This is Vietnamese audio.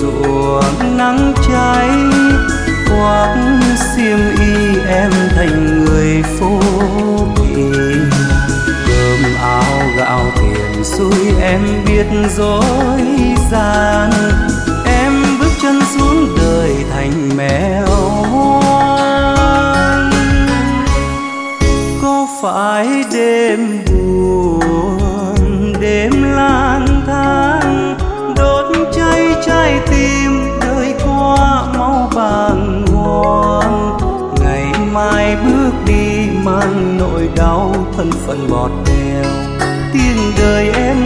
ruộng nắng cháy, khoác xiêm y em thành người phố thị. Cơm áo gạo tiền xui em biết dối gian, em bước chân xuống đời thành mèo hoang. Có phải đêm buồn, đêm lang thang, đốt cháy trái tim đời qua máu bàng hoàng. Ngày mai bước đi mang nỗi đau thân phận bọt bèo, tiếng đời em